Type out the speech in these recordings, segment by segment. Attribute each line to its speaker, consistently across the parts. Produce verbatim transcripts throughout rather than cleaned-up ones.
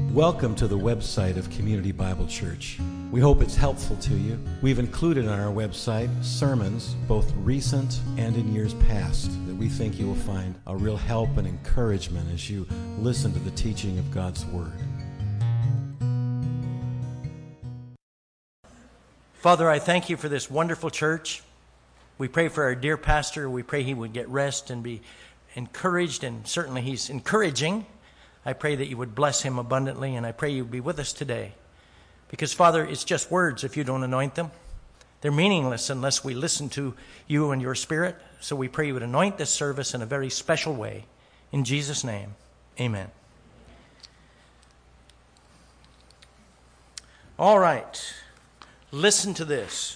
Speaker 1: Welcome to the website of Community Bible Church. We hope it's helpful to you. We've included on our website sermons, both recent and in years past, that we think you will find a real help and encouragement as you listen to the teaching of God's Word.
Speaker 2: Father, I thank you for this wonderful church. We pray for our dear pastor. We pray he would get rest and be encouraged, and certainly he's encouraging. I pray that you would bless him abundantly, and I pray you would be with us today. Because, Father, it's just words if you don't anoint them. They're meaningless unless we listen to you and your Spirit. So we pray you would anoint this service in a very special way. In Jesus' name, amen. All right. Listen to this.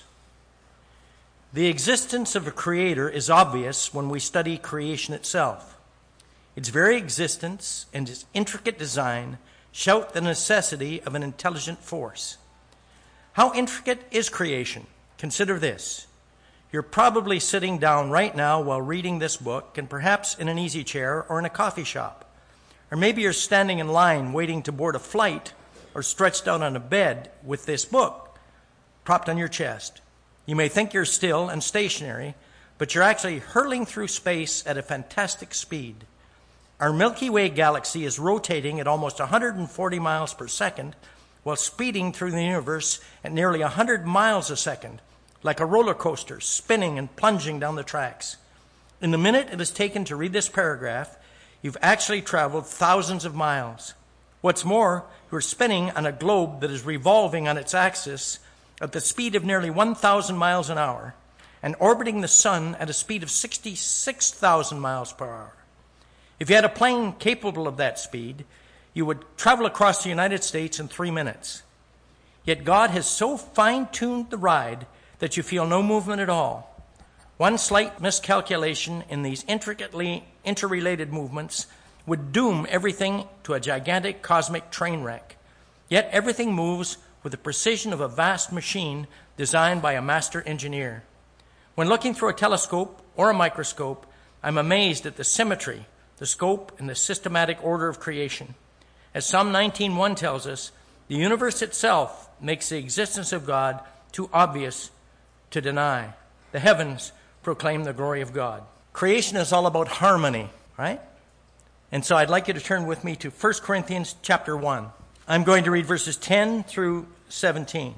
Speaker 2: The existence of a creator is obvious when we study creation itself. Its very existence and its intricate design shout the necessity of an intelligent force. How intricate is creation? Consider this. You're probably sitting down right now while reading this book, and perhaps in an easy chair or in a coffee shop. Or maybe you're standing in line waiting to board a flight, or stretched out on a bed with this book propped on your chest. You may think you're still and stationary, but you're actually hurtling through space at a fantastic speed. Our Milky Way galaxy is rotating at almost one hundred forty miles per second while speeding through the universe at nearly one hundred miles a second, like a roller coaster spinning and plunging down the tracks. In the minute it has taken to read this paragraph, you've actually traveled thousands of miles. What's more, you're spinning on a globe that is revolving on its axis at the speed of nearly one thousand miles an hour and orbiting the sun at a speed of sixty-six thousand miles per hour. If you had a plane capable of that speed, you would travel across the United States in three minutes. Yet God has so fine-tuned the ride that you feel no movement at all. One slight miscalculation in these intricately interrelated movements would doom everything to a gigantic cosmic train wreck. Yet everything moves with the precision of a vast machine designed by a master engineer. When looking through a telescope or a microscope, I'm amazed at the symmetry, the scope, and the systematic order of creation. As Psalm nineteen one tells us, the universe itself makes the existence of God too obvious to deny. The heavens proclaim the glory of God. Creation is all about harmony, right? And so I'd like you to turn with me to First Corinthians chapter one. I'm going to read verses ten through seventeen.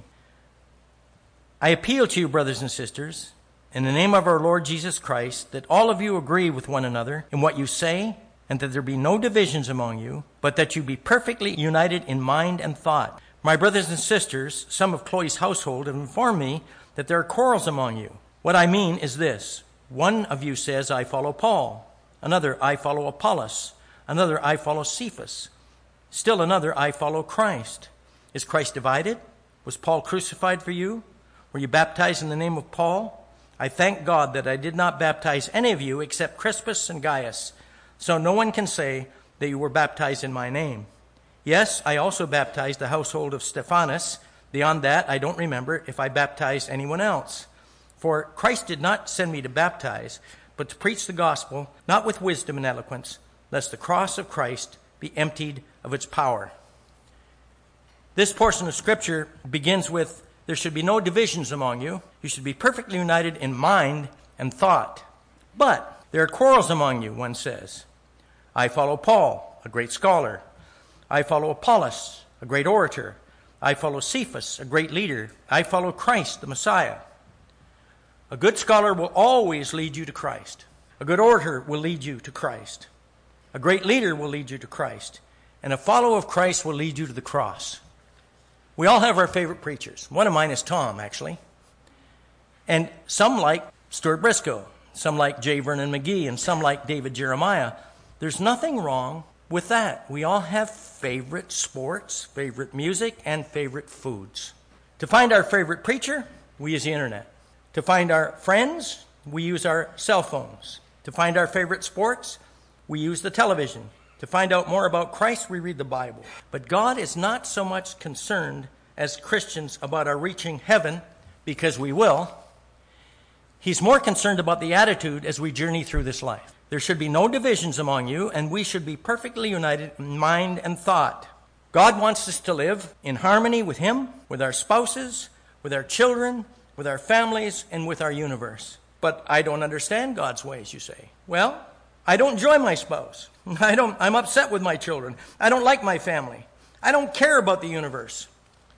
Speaker 2: I appeal to you, brothers and sisters, in the name of our Lord Jesus Christ, that all of you agree with one another in what you say, and that there be no divisions among you, but that you be perfectly united in mind and thought. My brothers and sisters, some of Chloe's household have informed me that there are quarrels among you. What I mean is this. One of you says, I follow Paul. Another, I follow Apollos. Another, I follow Cephas. Still another, I follow Christ. Is Christ divided? Was Paul crucified for you? Were you baptized in the name of Paul? I thank God that I did not baptize any of you except Crispus and Gaius, so no one can say that you were baptized in my name. Yes, I also baptized the household of Stephanas. Beyond that, I don't remember if I baptized anyone else. For Christ did not send me to baptize, but to preach the gospel, not with wisdom and eloquence, lest the cross of Christ be emptied of its power. This portion of Scripture begins with, there should be no divisions among you. You should be perfectly united in mind and thought. But there are quarrels among you, one says. I follow Paul, a great scholar. I follow Apollos, a great orator. I follow Cephas, a great leader. I follow Christ, the Messiah. A good scholar will always lead you to Christ. A good orator will lead you to Christ. A great leader will lead you to Christ. And a follower of Christ will lead you to the cross. We all have our favorite preachers. One of mine is Tom, actually. And some like Stuart Briscoe. Some like J. Vernon McGee. And some like David Jeremiah. There's nothing wrong with that. We all have favorite sports, favorite music, and favorite foods. To find our favorite preacher, we use the internet. To find our friends, we use our cell phones. To find our favorite sports, we use the television. To find out more about Christ, we read the Bible. But God is not so much concerned as Christians about our reaching heaven, because we will. He's more concerned about the attitude as we journey through this life. There should be no divisions among you, and we should be perfectly united in mind and thought. God wants us to live in harmony with Him, with our spouses, with our children, with our families, and with our universe. But I don't understand God's ways, you say. Well, I don't enjoy my spouse. I don't, I'm upset with my children. I don't like my family. I don't care about the universe.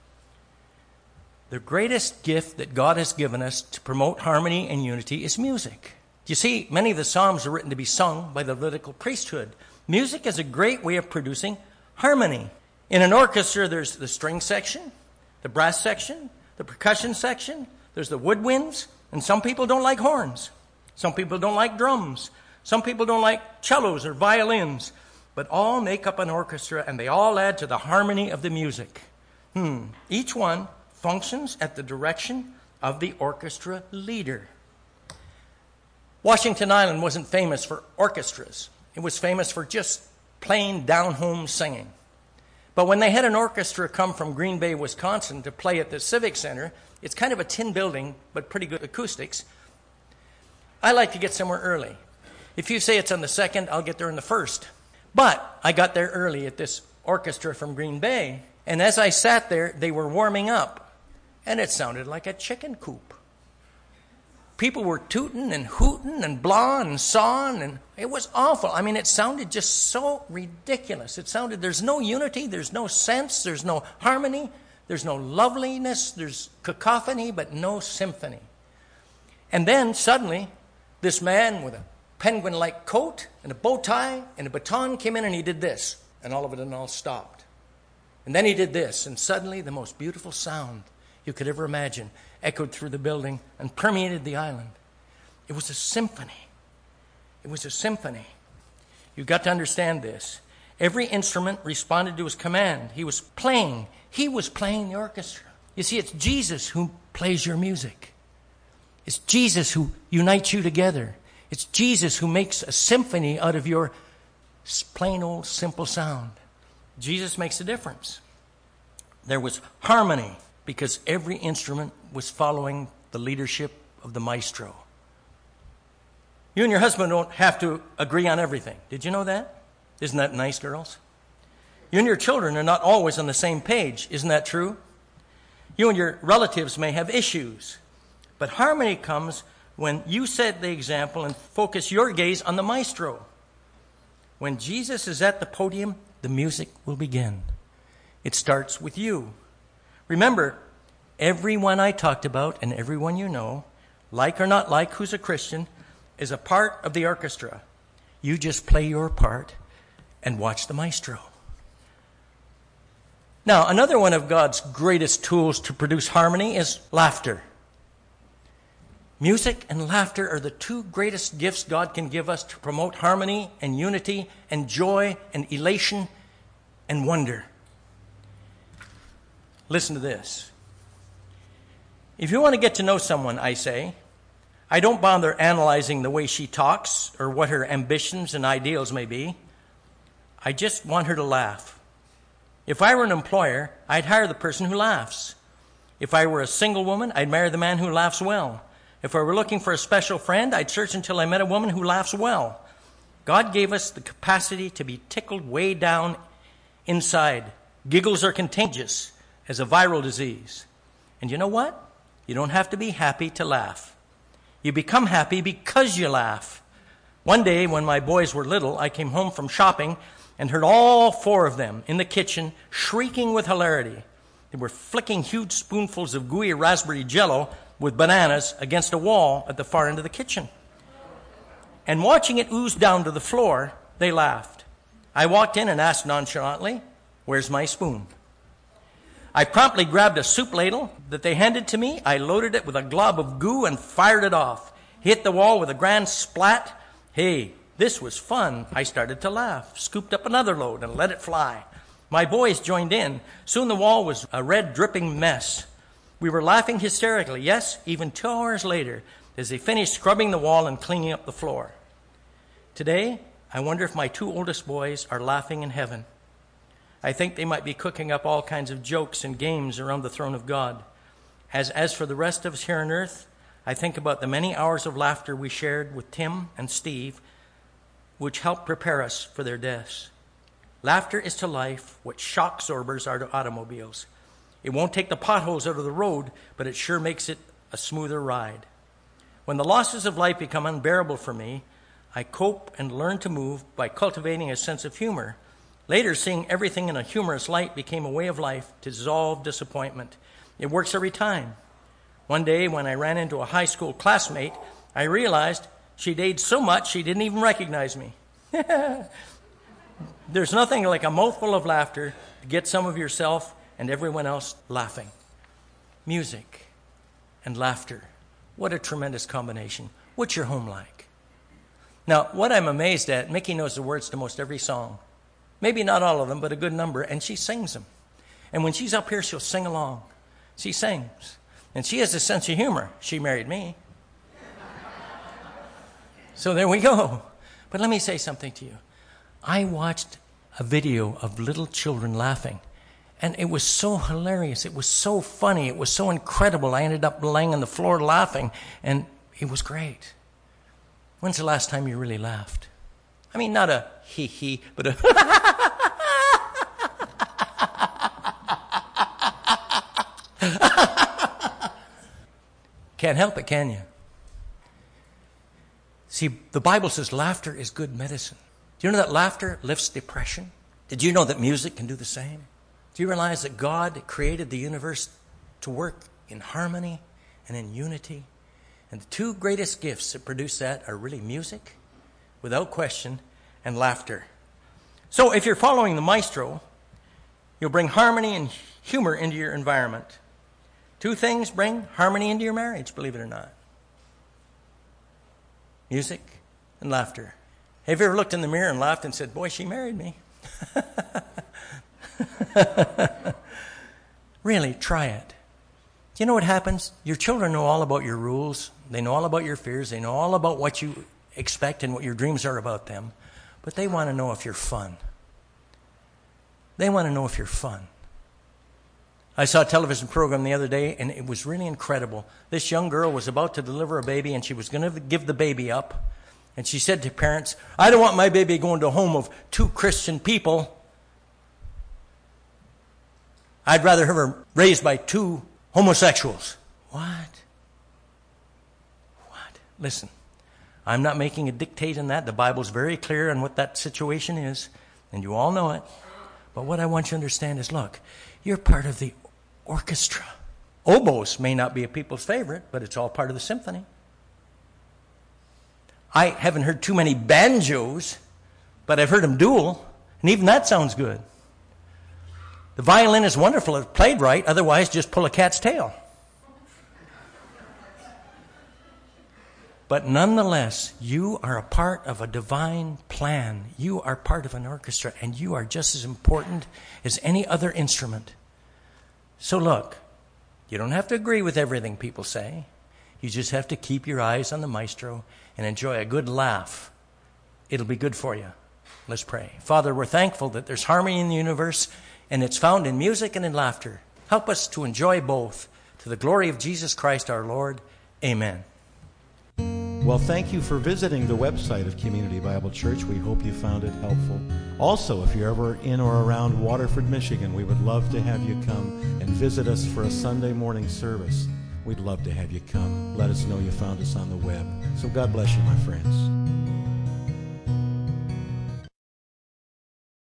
Speaker 2: The greatest gift that God has given us to promote harmony and unity is music. You see, many of the Psalms are written to be sung by the Levitical priesthood. Music is a great way of producing harmony. In an orchestra, there's the string section, the brass section, the percussion section, there's the woodwinds, and some people don't like horns. Some people don't like drums. Some people don't like cellos or violins. But all make up an orchestra, and they all add to the harmony of the music. Hmm. Each one functions at the direction of the orchestra leader. Washington Island wasn't famous for orchestras. It was famous for just plain down-home singing. But when they had an orchestra come from Green Bay, Wisconsin to play at the Civic Center, it's kind of a tin building, but pretty good acoustics. I like to get somewhere early. If you say it's on the second, I'll get there on the first. But I got there early at this orchestra from Green Bay, and as I sat there, they were warming up, and it sounded like a chicken coop. People were tooting and hooting and blawing and sawing, and it was awful. I mean, it sounded just so ridiculous. It sounded, there's no unity, there's no sense, there's no harmony, there's no loveliness, there's cacophony, but no symphony. And then suddenly, this man with a penguin-like coat and a bow tie and a baton came in and he did this, and all of it and all stopped. And then he did this, and suddenly the most beautiful sound you could ever imagine echoed through the building and permeated the island. It was a symphony. It was a symphony. You've got to understand this. Every instrument responded to his command. He was playing. He was playing the orchestra. You see, it's Jesus who plays your music. It's Jesus who unites you together. It's Jesus who makes a symphony out of your plain old simple sound. Jesus makes a difference. There was harmony because every instrument was following the leadership of the maestro. You and your husband don't have to agree on everything. Did you know that? Isn't that nice, girls? You and your children are not always on the same page. Isn't that true? You and your relatives may have issues. But harmony comes when you set the example and focus your gaze on the maestro. When Jesus is at the podium, the music will begin. It starts with you. Remember, everyone I talked about and everyone you know, like or not like who's a Christian, is a part of the orchestra. You just play your part and watch the maestro. Now, another one of God's greatest tools to produce harmony is laughter. Music and laughter are the two greatest gifts God can give us to promote harmony and unity and joy and elation and wonder. Listen to this. If you want to get to know someone, I say, I don't bother analyzing the way she talks or what her ambitions and ideals may be. I just want her to laugh. If I were an employer, I'd hire the person who laughs. If I were a single woman, I'd marry the man who laughs well. If I were looking for a special friend, I'd search until I met a woman who laughs well. God gave us the capacity to be tickled way down inside. Giggles are contagious as a viral disease. And you know what? You don't have to be happy to laugh. You become happy because you laugh. One day when my boys were little, I came home from shopping and heard all four of them in the kitchen shrieking with hilarity. They were flicking huge spoonfuls of gooey raspberry jello with bananas against a wall at the far end of the kitchen. And watching it ooze down to the floor, they laughed. I walked in and asked nonchalantly, "Where's my spoon?" I promptly grabbed a soup ladle that they handed to me. I loaded it with a glob of goo and fired it off. Hit the wall with a grand splat. Hey, this was fun. I started to laugh, scooped up another load and let it fly. My boys joined in. Soon the wall was a red dripping mess. We were laughing hysterically, yes, even two hours later, as they finished scrubbing the wall and cleaning up the floor. Today, I wonder if my two oldest boys are laughing in heaven. I think they might be cooking up all kinds of jokes and games around the throne of God. As, as for the rest of us here on earth, I think about the many hours of laughter we shared with Tim and Steve, which helped prepare us for their deaths. Laughter is to life what shock absorbers are to automobiles. It won't take the potholes out of the road, but it sure makes it a smoother ride. When the losses of life become unbearable for me, I cope and learn to move by cultivating a sense of humor. Later, seeing everything in a humorous light became a way of life to dissolve disappointment. It works every time. One day, when I ran into a high school classmate, I realized she'd aged so much she didn't even recognize me. There's nothing like a mouthful of laughter to get some of yourself and everyone else laughing. Music and laughter. What a tremendous combination. What's your home like? Now, what I'm amazed at, Mickey knows the words to most every song. Maybe not all of them, but a good number, and she sings them. And when she's up here, she'll sing along. She sings. And she has a sense of humor. She married me. So there we go. But let me say something to you. I watched a video of little children laughing, and it was so hilarious. It was so funny. It was so incredible. I ended up laying on the floor laughing, and it was great. When's the last time you really laughed? I mean, not a hee-hee, but a Can't help it, can you? See, the Bible says laughter is good medicine. Do you know that laughter lifts depression? Did you know that music can do the same? Do you realize that God created the universe to work in harmony and in unity? And the two greatest gifts that produce that are really music, without question, and laughter. So if you're following the maestro, you'll bring harmony and humor into your environment. Two things bring harmony into your marriage, believe it or not. Music and laughter. Have you ever looked in the mirror and laughed and said, boy, she married me? Really, try it. Do you know what happens? Your children know all about your rules. They know all about your fears. They know all about what you expect and what your dreams are about them. But they want to know if you're fun. They want to know if you're fun. I saw a television program the other day, and it was really incredible. This young girl was about to deliver a baby, and she was going to give the baby up. And she said to parents, I don't want my baby going to a home of two Christian people. I'd rather have her raised by two homosexuals. What? What? Listen, I'm not making a dictate in that. The Bible's very clear on what that situation is, and you all know it. But what I want you to understand is, look, you're part of the orchestra. Oboes may not be a people's favorite, but it's all part of the symphony. I haven't heard too many banjos, but I've heard them duel, and even that sounds good. The violin is wonderful if played right, otherwise just pull a cat's tail. But nonetheless, you are a part of a divine plan. You are part of an orchestra, and you are just as important as any other instrument. So look, you don't have to agree with everything people say. You just have to keep your eyes on the maestro and enjoy a good laugh. It'll be good for you. Let's pray. Father, we're thankful that there's harmony in the universe, and it's found in music and in laughter. Help us to enjoy both. To the glory of Jesus Christ our Lord. Amen.
Speaker 1: Well, thank you for visiting the website of Community Bible Church. We hope you found it helpful. Also, if you're ever in or around Waterford, Michigan, we would love to have you come and visit us for a Sunday morning service. We'd love to have you come. Let us know you found us on the web. So God bless you, my friends.